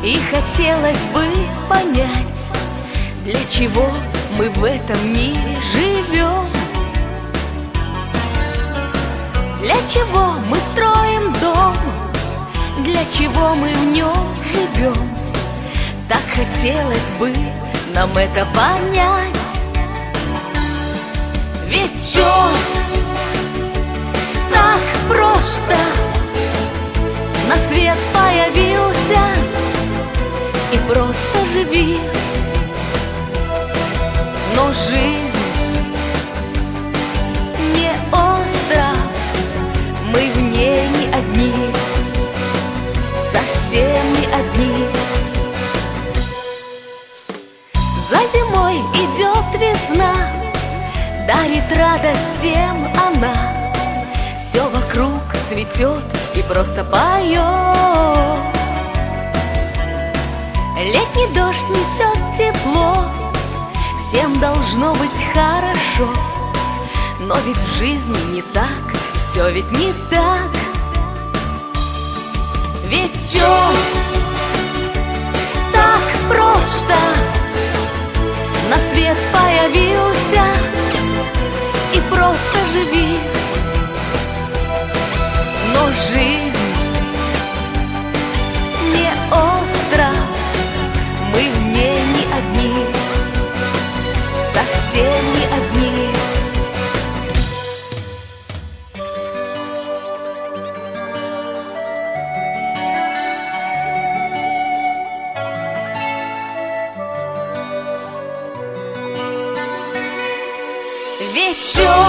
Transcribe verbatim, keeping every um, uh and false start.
И хотелось бы понять, для чего мы в этом мире живем. Для чего мы строим дом, для чего мы в нем живем. Так хотелось бы нам это понять. Ведь все так просто. На свет появился и просто живи. Но жизнь не остров, мы в ней не одни, совсем не одни. За зимой идет весна, дарит радость всем она. Все вокруг цветет и просто поет. Летний дождь несет тепло, всем должно быть хорошо. Но ведь в жизни не так, все ведь не так. Ведь все так просто. На свет появился и просто живи. Но жизнь не остров, мы в ней не одни, совсем не одни. Ведь все